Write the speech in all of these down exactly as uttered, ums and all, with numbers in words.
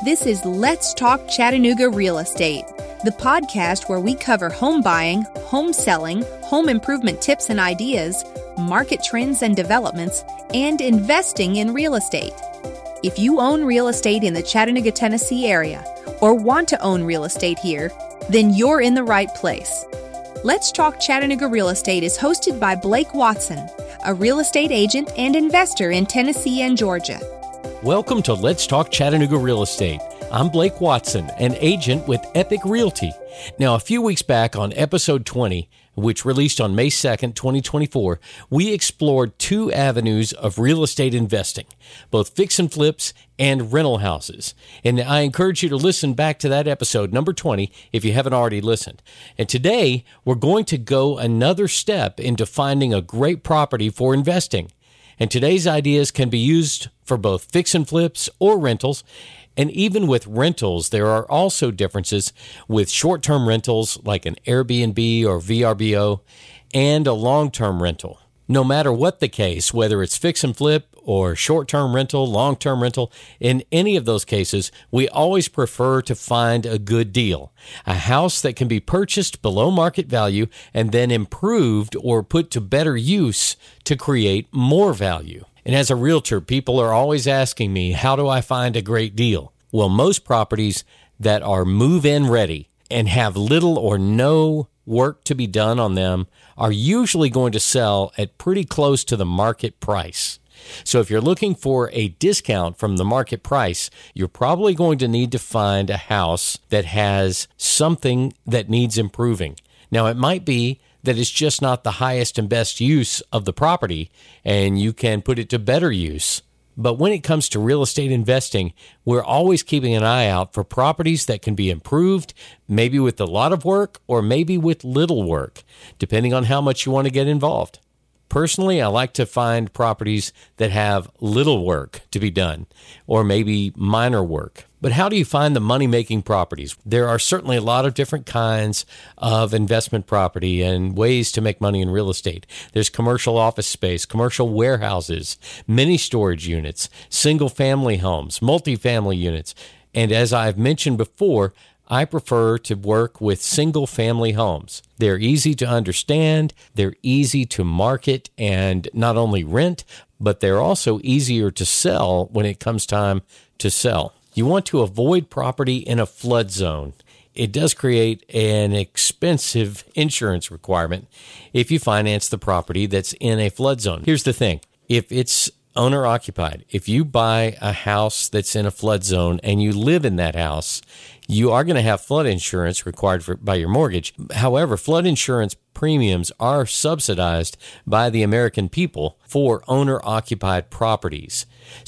This is Let's Talk Chattanooga Real Estate, the podcast where we cover home buying, home selling, home improvement tips and ideas, market trends and developments, and investing in real estate. If you own real estate in the Chattanooga, Tennessee area, or want to own real estate here, then you're in the right place. Let's Talk Chattanooga Real Estate is hosted by Blake Watson, a real estate agent and investor in Tennessee and Georgia. Welcome to Let's Talk Chattanooga Real Estate. I'm Blake Watson, an agent with Epic Realty. Now, a few weeks back on episode twenty, which released on May second, twenty twenty-four, we explored two avenues of real estate investing, both fix and flips and rental houses. And I encourage you to listen back to that episode, number twenty, if you haven't already listened. And today, we're going to go another step into finding a great property for investing. And today's ideas can be used for both fix and flips or rentals. And even with rentals, there are also differences with short-term rentals like an Airbnb or V R B O and a long-term rental. No matter what the case, whether it's fix and flip or short-term rental, long-term rental, in any of those cases, we always prefer to find a good deal. A house that can be purchased below market value and then improved or put to better use to create more value. And as a realtor, people are always asking me, how do I find a great deal? Well, most properties that are move-in ready and have little or no work to be done on them are usually going to sell at pretty close to the market price. So if you're looking for a discount from the market price, you're probably going to need to find a house that has something that needs improving. Now, it might be that it's just not the highest and best use of the property, and you can put it to better use. But when it comes to real estate investing, we're always keeping an eye out for properties that can be improved, maybe with a lot of work or maybe with little work, depending on how much you want to get involved. Personally, I like to find properties that have little work to be done, or maybe minor work. But how do you find the money-making properties? There are certainly a lot of different kinds of investment property and ways to make money in real estate. There's commercial office space, commercial warehouses, mini storage units, single-family homes, multifamily units. And as I've mentioned before, I prefer to work with single-family homes. They're easy to understand, they're easy to market and not only rent, but they're also easier to sell when it comes time to sell. You want to avoid property in a flood zone. It does create an expensive insurance requirement if you finance the property that's in a flood zone. Here's the thing. If it's owner-occupied, if you buy a house that's in a flood zone and you live in that house, you are going to have flood insurance required for, by your mortgage. However, flood insurance premiums are subsidized by the American people for owner-occupied properties.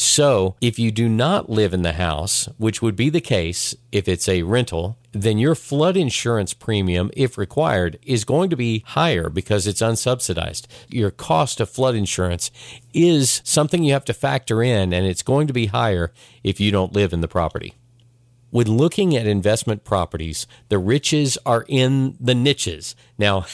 So if you do not live in the house, which would be the case if it's a rental, then your flood insurance premium, if required, is going to be higher because it's unsubsidized. Your cost of flood insurance is something you have to factor in, and it's going to be higher if you don't live in the property. When looking at investment properties, the riches are in the niches. Now,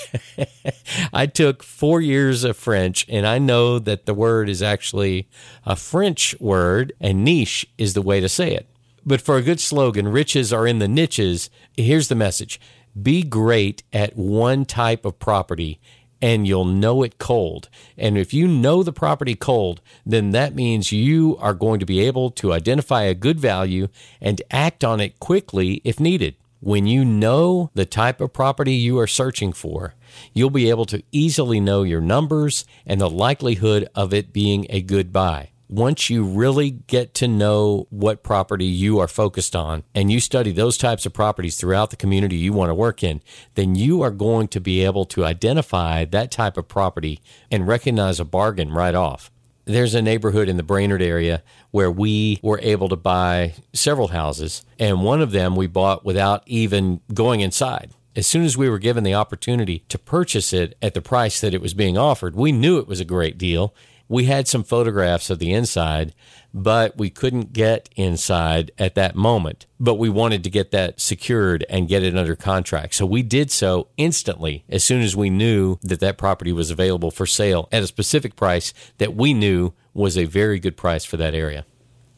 I took four years of French, and I know that the word is actually a French word, and niche is the way to say it. But for a good slogan, riches are in the niches, here's the message. Be great at one type of property, and you'll know it cold. And if you know the property cold, then that means you are going to be able to identify a good value and act on it quickly if needed. When you know the type of property you are searching for, you'll be able to easily know your numbers and the likelihood of it being a good buy. Once you really get to know what property you are focused on and you study those types of properties throughout the community you want to work in, then you are going to be able to identify that type of property and recognize a bargain right off. There's a neighborhood in the Brainerd area where we were able to buy several houses, and one of them we bought without even going inside. As soon as we were given the opportunity to purchase it at the price that it was being offered, we knew it was a great deal. We had some photographs of the inside, but we couldn't get inside at that moment. But we wanted to get that secured and get it under contract. So we did so instantly as soon as we knew that that property was available for sale at a specific price that we knew was a very good price for that area.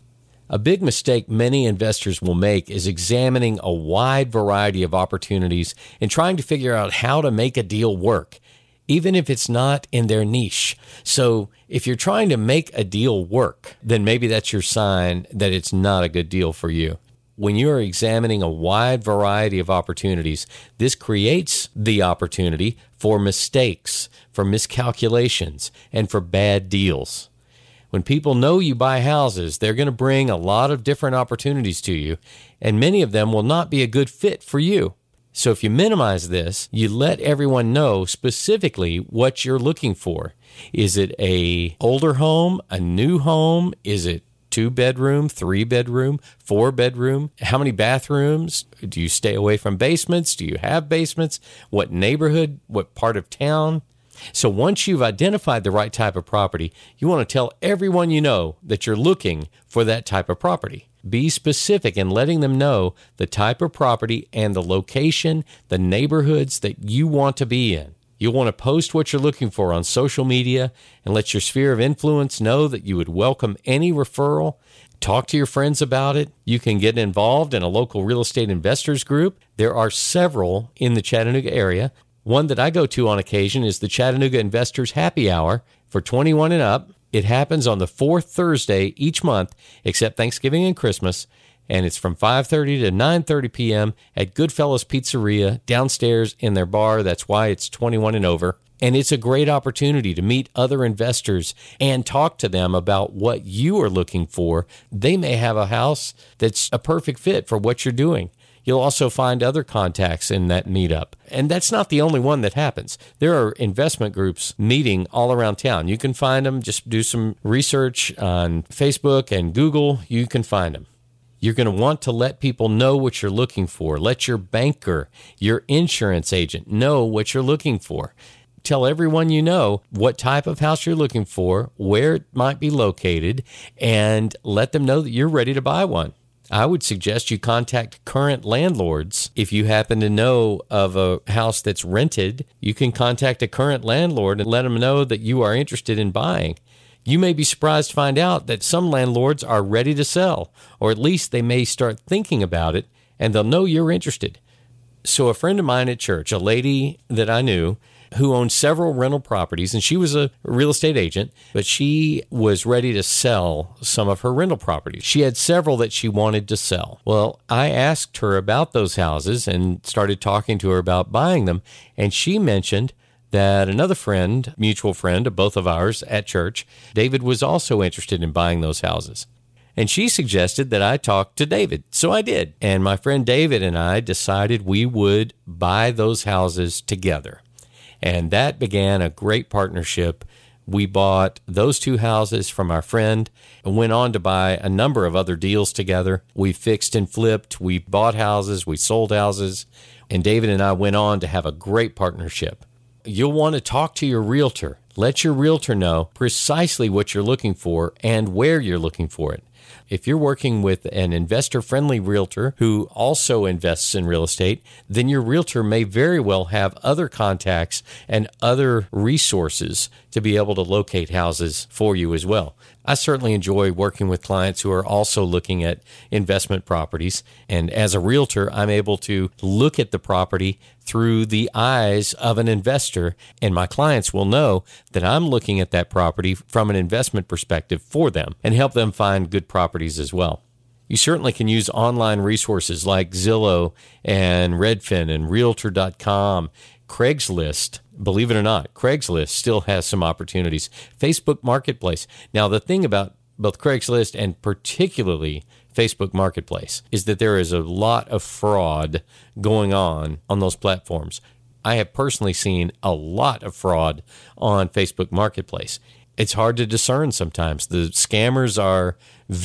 A big mistake many investors will make is examining a wide variety of opportunities and trying to figure out how to make a deal work, even if it's not in their niche. So if you're trying to make a deal work, then maybe that's your sign that it's not a good deal for you. When you're examining a wide variety of opportunities, this creates the opportunity for mistakes, for miscalculations, and for bad deals. When people know you buy houses, they're going to bring a lot of different opportunities to you, and many of them will not be a good fit for you. So if you minimize this, you let everyone know specifically what you're looking for. Is it a older home, a new home? Is it two bedroom, three bedroom, four bedroom? How many bathrooms? Do you stay away from basements? Do you have basements? What neighborhood? What part of town? So once you've identified the right type of property, you want to tell everyone you know that you're looking for that type of property. Be specific in letting them know the type of property and the location, the neighborhoods that you want to be in. You'll want to post what you're looking for on social media and let your sphere of influence know that you would welcome any referral. Talk to your friends about it. You can get involved in a local real estate investors group. There are several in the Chattanooga area. One that I go to on occasion is the Chattanooga Investors Happy Hour for twenty-one and up. It happens on the fourth Thursday each month, except Thanksgiving and Christmas, and it's from five thirty to nine thirty p.m. at Goodfellas Pizzeria downstairs in their bar. That's why it's twenty-one and over. And it's a great opportunity to meet other investors and talk to them about what you are looking for. They may have a house that's a perfect fit for what you're doing. You'll also find other contacts in that meetup. And that's not the only one that happens. There are investment groups meeting all around town. You can find them. Just do some research on Facebook and Google. You can find them. You're going to want to let people know what you're looking for. Let your banker, your insurance agent know what you're looking for. Tell everyone you know what type of house you're looking for, where it might be located, and let them know that you're ready to buy one. I would suggest you contact current landlords. If you happen to know of a house that's rented, you can contact a current landlord and let them know that you are interested in buying. You may be surprised to find out that some landlords are ready to sell, or at least they may start thinking about it, and they'll know you're interested. So a friend of mine at church, a lady that I knew, who owned several rental properties, and she was a real estate agent, but she was ready to sell some of her rental properties. She had several that she wanted to sell. Well, I asked her about those houses and started talking to her about buying them, and she mentioned that another friend, mutual friend of both of ours at church, David, was also interested in buying those houses. And she suggested that I talk to David. So I did. And my friend David and I decided we would buy those houses together. And that began a great partnership. We bought those two houses from our friend and went on to buy a number of other deals together. We fixed and flipped. We bought houses. We sold houses. And David and I went on to have a great partnership. You'll want to talk to your realtor. Let your realtor know precisely what you're looking for and where you're looking for it. If you're working with an investor-friendly realtor who also invests in real estate, then your realtor may very well have other contacts and other resources to be able to locate houses for you as well. I certainly enjoy working with clients who are also looking at investment properties. And as a realtor, I'm able to look at the property through the eyes of an investor. And my clients will know that I'm looking at that property from an investment perspective for them and help them find good properties as well. You certainly can use online resources like Zillow and Redfin and Realtor dot com, Craigslist. Believe it or not, Craigslist still has some opportunities. Facebook Marketplace. Now, the thing about both Craigslist and particularly Facebook Marketplace is that there is a lot of fraud going on on those platforms. I have personally seen a lot of fraud on Facebook Marketplace. It's hard to discern sometimes. The scammers are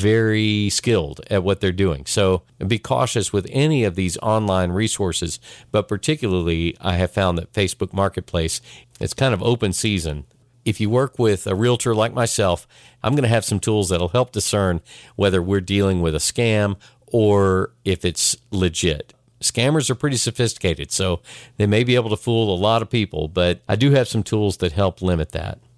very skilled at what they're doing. So be cautious with any of these online resources, but particularly I have found that Facebook Marketplace, it's kind of open season. If you work with a realtor like myself, I'm going to have some tools that'll help discern whether we're dealing with a scam or if it's legit. Scammers are pretty sophisticated, so they may be able to fool a lot of people, but I do have some tools that help limit that.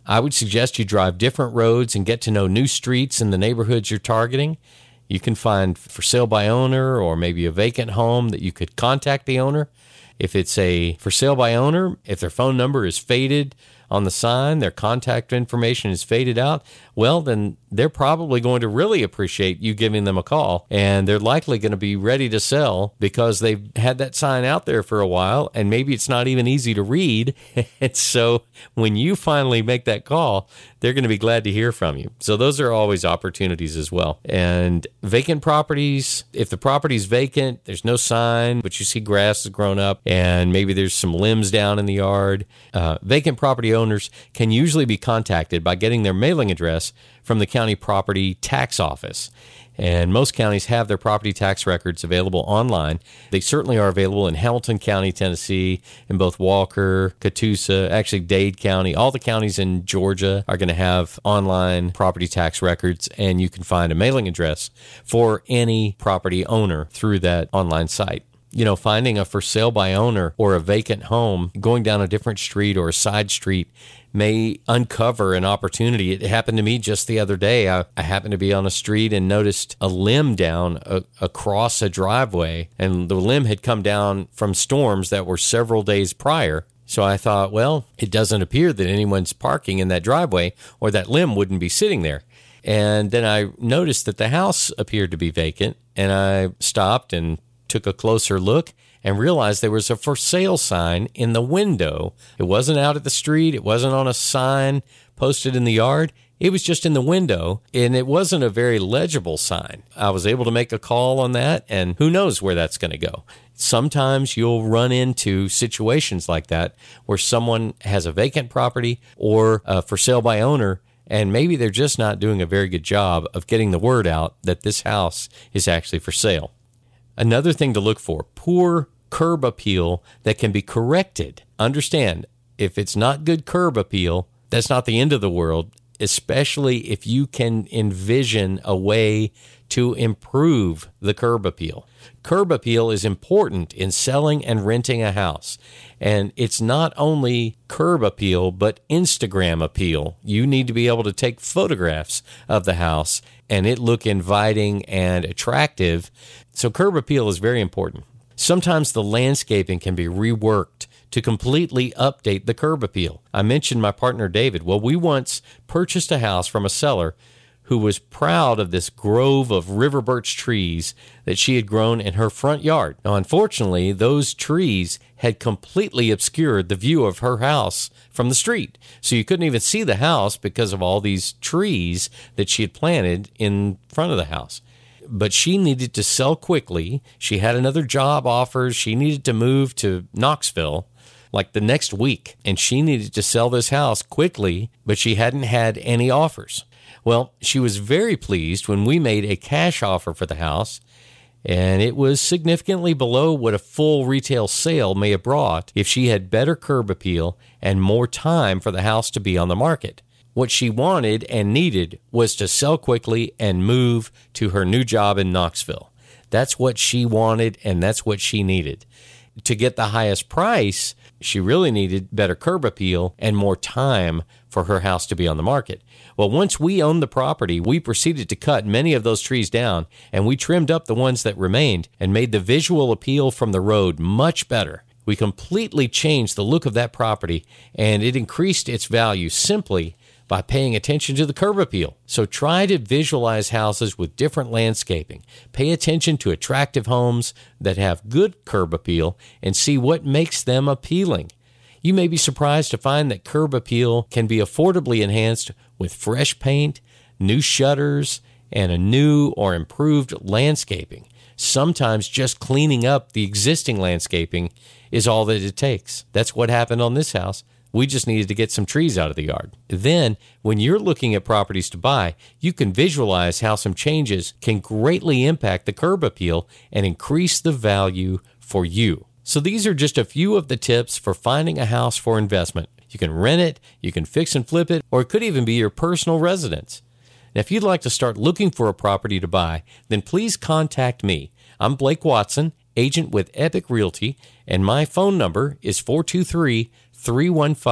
I would suggest you drive different roads and get to know new streets in the neighborhoods you're targeting. You can find for sale by owner or maybe a vacant home that you could contact the owner. If it's a for sale by owner, if their phone number is faded on the sign, their contact information is faded out, well, then they're probably going to really appreciate you giving them a call, and they're likely going to be ready to sell because they've had that sign out there for a while, and maybe it's not even easy to read. And so when you finally make that call, they're going to be glad to hear from you. So those are always opportunities as well. And vacant properties, if the property's vacant, there's no sign, but you see grass has grown up and maybe there's some limbs down in the yard, uh, vacant property owners can usually be contacted by getting their mailing address from the county property tax office. And most counties have their property tax records available online. They certainly are available in Hamilton County, Tennessee, in both Walker, Catoosa, actually Dade County. All the counties in Georgia are going to have online property tax records, and you can find a mailing address for any property owner through that online site. You know, finding a for sale by owner or a vacant home, going down a different street or a side street may uncover an opportunity. It happened to me just the other day. I, I happened to be on a street and noticed a limb down a, across a driveway, and the limb had come down from storms that were several days prior. So I thought, well, it doesn't appear that anyone's parking in that driveway or that limb wouldn't be sitting there. And then I noticed that the house appeared to be vacant, and I stopped and took a closer look and realized there was a for sale sign in the window. It wasn't out at the street. It wasn't on a sign posted in the yard. It was just in the window, and it wasn't a very legible sign. I was able to make a call on that, and who knows where that's going to go. Sometimes you'll run into situations like that where someone has a vacant property or a for sale by owner, and maybe they're just not doing a very good job of getting the word out that this house is actually for sale. Another thing to look for, poor curb appeal that can be corrected. Understand, if it's not good curb appeal, that's not the end of the world, especially if you can envision a way to improve the curb appeal. Curb appeal is important in selling and renting a house. And it's not only curb appeal, but Instagram appeal. You need to be able to take photographs of the house and it look inviting and attractive. So curb appeal is very important. Sometimes the landscaping can be reworked to completely update the curb appeal. I mentioned my partner David. Well, we once purchased a house from a seller who was proud of this grove of river birch trees that she had grown in her front yard. Now, unfortunately, those trees had completely obscured the view of her house from the street. So you couldn't even see the house because of all these trees that she had planted in front of the house. But she needed to sell quickly. She had another job offer. She needed to move to Knoxville like the next week, and she needed to sell this house quickly, but she hadn't had any offers. Well, she was very pleased when we made a cash offer for the house, and it was significantly below what a full retail sale may have brought if she had better curb appeal and more time for the house to be on the market. What she wanted and needed was to sell quickly and move to her new job in Knoxville. That's what she wanted, and that's what she needed. To get the highest price, she really needed better curb appeal and more time for her house to be on the market. Well, once we owned the property, we proceeded to cut many of those trees down, and we trimmed up the ones that remained and made the visual appeal from the road much better. We completely changed the look of that property, and it increased its value simply by paying attention to the curb appeal. So try to visualize houses with different landscaping. Pay attention to attractive homes that have good curb appeal and see what makes them appealing. You may be surprised to find that curb appeal can be affordably enhanced with fresh paint, new shutters, and a new or improved landscaping. Sometimes just cleaning up the existing landscaping is all that it takes. That's what happened on this house. We just needed to get some trees out of the yard. Then, when you're looking at properties to buy, you can visualize how some changes can greatly impact the curb appeal and increase the value for you. So these are just a few of the tips for finding a house for investment. You can rent it, you can fix and flip it, or it could even be your personal residence. Now, if you'd like to start looking for a property to buy, then please contact me. I'm Blake Watson, agent with Epic Realty, and my phone number is four two three, three one five,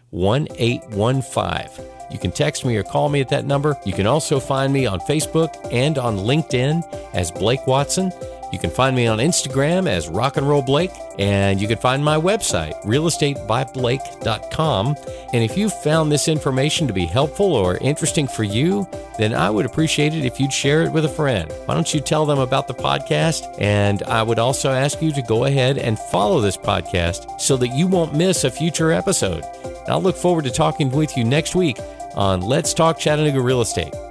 one eight one five. You can text me or call me at that number. You can also find me on Facebook and on LinkedIn as Blake Watson. You can find me on Instagram as Rock and Roll Blake, and you can find my website, real estate by blake dot com. And if you found this information to be helpful or interesting for you, then I would appreciate it if you'd share it with a friend. Why don't you tell them about the podcast? And I would also ask you to go ahead and follow this podcast so that you won't miss a future episode. I'll look forward to talking with you next week on Let's Talk Chattanooga Real Estate.